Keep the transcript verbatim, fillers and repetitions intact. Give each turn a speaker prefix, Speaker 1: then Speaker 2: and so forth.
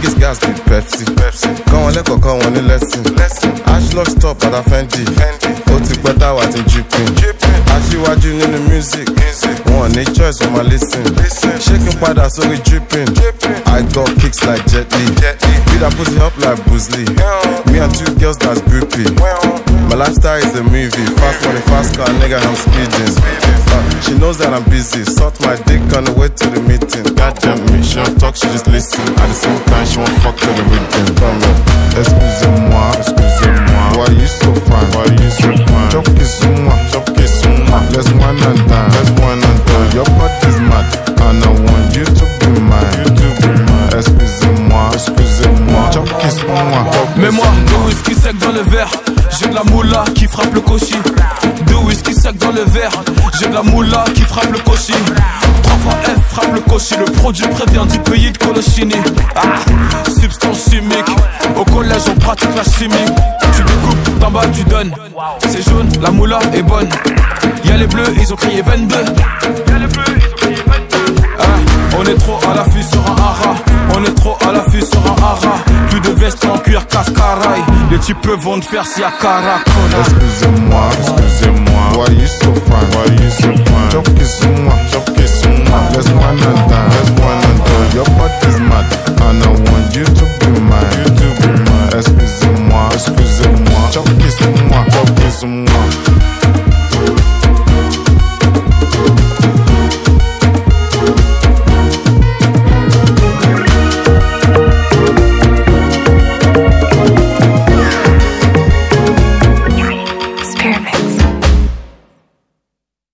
Speaker 1: Niggas gas be Pepsi. Pepsi. Quand on let go, quand on est lesson. Ashlock stop at a Fendi. Ó ti pẹ́ táwa ti dripping. Aṣíwájú nínú music. Wọ́n ní choice for my listen. Shaking padà sórí dripping. I got kicks like Jet Li. Beat that pussy up like Bruce Lee. Me and two girls that's groupie. My lifestyle is a movie. Fast money, fast car, nigga, I'm speeding. Uh, she knows that I'm busy. Sort my dick on the way to the meeting. Goddamn me, she don't talk, she just listen. At the same time, she won't fuck to the rhythm. Come on, excusez-moi, excusez-moi. Why you so fine? Why you so fine? Chop kiss-moi, chop kiss-moi. Let's wine and dine, let's wine and dine. Your body's mad, and I want you to be mine. You to be mine. Excusez-moi, excusez-moi. Chop kiss-moi.
Speaker 2: Mets-moi deux whisky sec dans le verre. J'ai de la moula qui frappe le cochi. Deux whisky sec dans le verre. J'ai de la moula qui frappe le cochi. Trois fois F frappe le cochi. Le produit prévient du pays de Colochini. Ah, substance chimique. Au collège on pratique la chimie. Tu découpes, d'en bas tu donnes. C'est jaune, la moula est bonne. Y'a les bleus, ils ont crié vingt-deux. Y'a les bleus, ils ont crié vingt-deux. Ah, on est trop à l'affût sur un hara. On est trop à l'affût sur un hara. Plus de vestes en cuir cascaraï. Les types vont te faire si à Caracola.
Speaker 1: Excusez-moi, excusez-moi. Why you so fine? Why you so fine? Chop kiss-moi, chop kiss-moi. Let's wine and dine, let's wine and dine. Your body's